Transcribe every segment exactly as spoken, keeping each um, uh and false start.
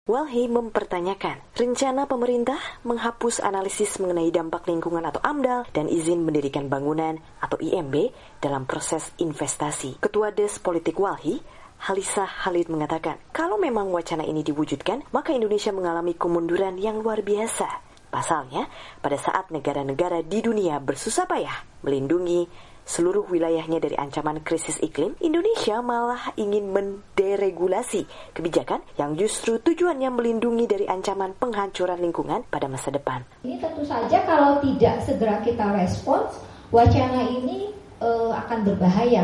Walhi mempertanyakan rencana pemerintah menghapus analisis mengenai dampak lingkungan atau AMDAL dan izin mendirikan bangunan atau I M B dalam proses investasi. Ketua Des Politik Walhi, Halisa Khalid mengatakan, kalau memang wacana ini diwujudkan, maka Indonesia mengalami kemunduran yang luar biasa. Pasalnya, pada saat negara-negara di dunia bersusah payah melindungi seluruh wilayahnya dari ancaman krisis iklim, Indonesia malah ingin menderegulasi kebijakan yang justru tujuannya melindungi dari ancaman penghancuran lingkungan pada masa depan. Ini tentu saja kalau tidak segera kita respons, wacana ini uh, akan berbahaya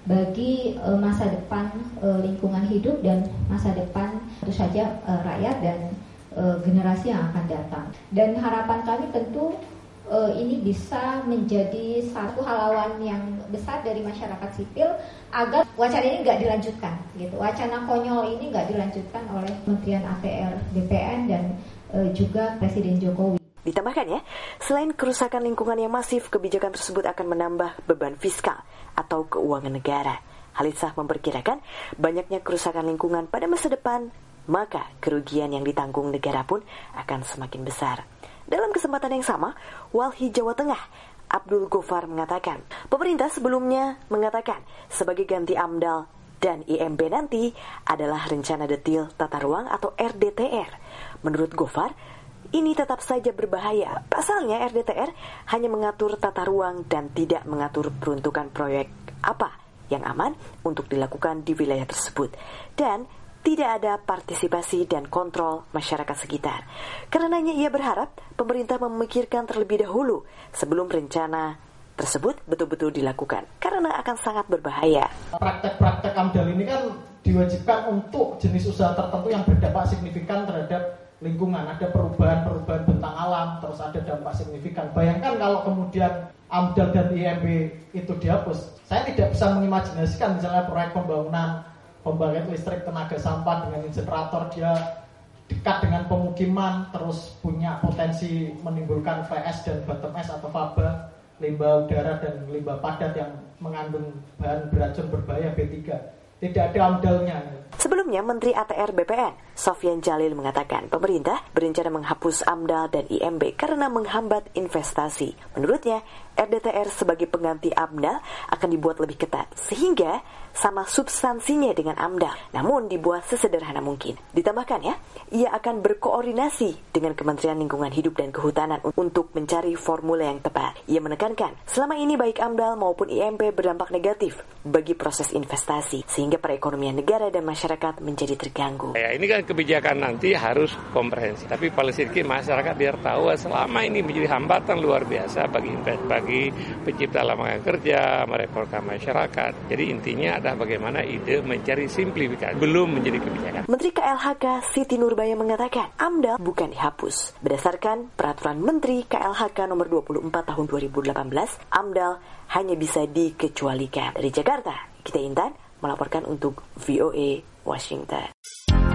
bagi uh, masa depan uh, lingkungan hidup dan masa depan tentu saja uh, rakyat dan uh, generasi yang akan datang. Dan harapan kami tentu Uh, ini bisa menjadi satu halawan yang besar dari masyarakat sipil agar wacana ini nggak dilanjutkan, gitu. Wacana konyol ini nggak dilanjutkan oleh Kementerian A T R B P N dan uh, juga Presiden Jokowi. Ditambahkan ya, selain kerusakan lingkungan yang masif, kebijakan tersebut akan menambah beban fiskal atau keuangan negara. Halisah memperkirakan banyaknya kerusakan lingkungan pada masa depan, maka kerugian yang ditanggung negara pun akan semakin besar. Dalam kesempatan yang sama, Walhi Jawa Tengah, Abdul Gofar mengatakan, pemerintah sebelumnya mengatakan sebagai ganti AMDAL dan I M B nanti adalah rencana detil tata ruang atau R D T R. Menurut Gofar, ini tetap saja berbahaya. Pasalnya R D T R hanya mengatur tata ruang dan tidak mengatur peruntukan proyek apa yang aman untuk dilakukan di wilayah tersebut. Dan tidak ada partisipasi dan kontrol masyarakat sekitar. Karenanya ia berharap pemerintah memikirkan terlebih dahulu sebelum rencana tersebut betul-betul dilakukan, karena akan sangat berbahaya. Praktek-praktek AMDAL ini kan diwajibkan untuk jenis usaha tertentu yang berdampak signifikan terhadap lingkungan. Ada perubahan-perubahan bentang alam, terus ada dampak signifikan. Bayangkan kalau kemudian AMDAL dan I M B itu dihapus. Saya tidak bisa mengimajinasikan misalnya proyek pembangunan pembangkit listrik tenaga sampah dengan insenerator, dia dekat dengan pemukiman, terus punya potensi menimbulkan V S dan bottom S atau faba, limbah udara dan limbah padat yang mengandung bahan beracun berbahaya B tiga. Tidak ada AMDAL-nya. Sebelumnya, Menteri A T R B P N, Sofyan Jalil mengatakan pemerintah berencana menghapus AMDAL dan I M B karena menghambat investasi. Menurutnya, R D T R sebagai pengganti AMDAL akan dibuat lebih ketat, sehingga sama substansinya dengan AMDAL, namun dibuat sesederhana mungkin. Ditambahkan ya, ia akan berkoordinasi dengan Kementerian Lingkungan Hidup dan Kehutanan untuk mencari formula yang tepat. Ia menekankan, selama ini baik AMDAL maupun I M B berdampak negatif bagi proses investasi, sehingga perekonomian negara dan masyarakat menjadi terganggu. Ya, ini kan kebijakan nanti harus komprehensif, tapi paling sedikit masyarakat biar tahu selama ini menjadi hambatan luar biasa bagi bagi pencipta lapangan kerja, merekrutkan masyarakat. Jadi intinya adalah bagaimana ide mencari simplifikasi, belum menjadi kebijakan. Menteri K L H K Siti Nurbaya mengatakan AMDAL bukan dihapus. Berdasarkan Peraturan Menteri K L H K nomor dua puluh empat tahun dua ribu delapan belas, AMDAL hanya bisa dikecualikan. Dari Jakarta, Gita Intan melaporkan untuk V O A Washington.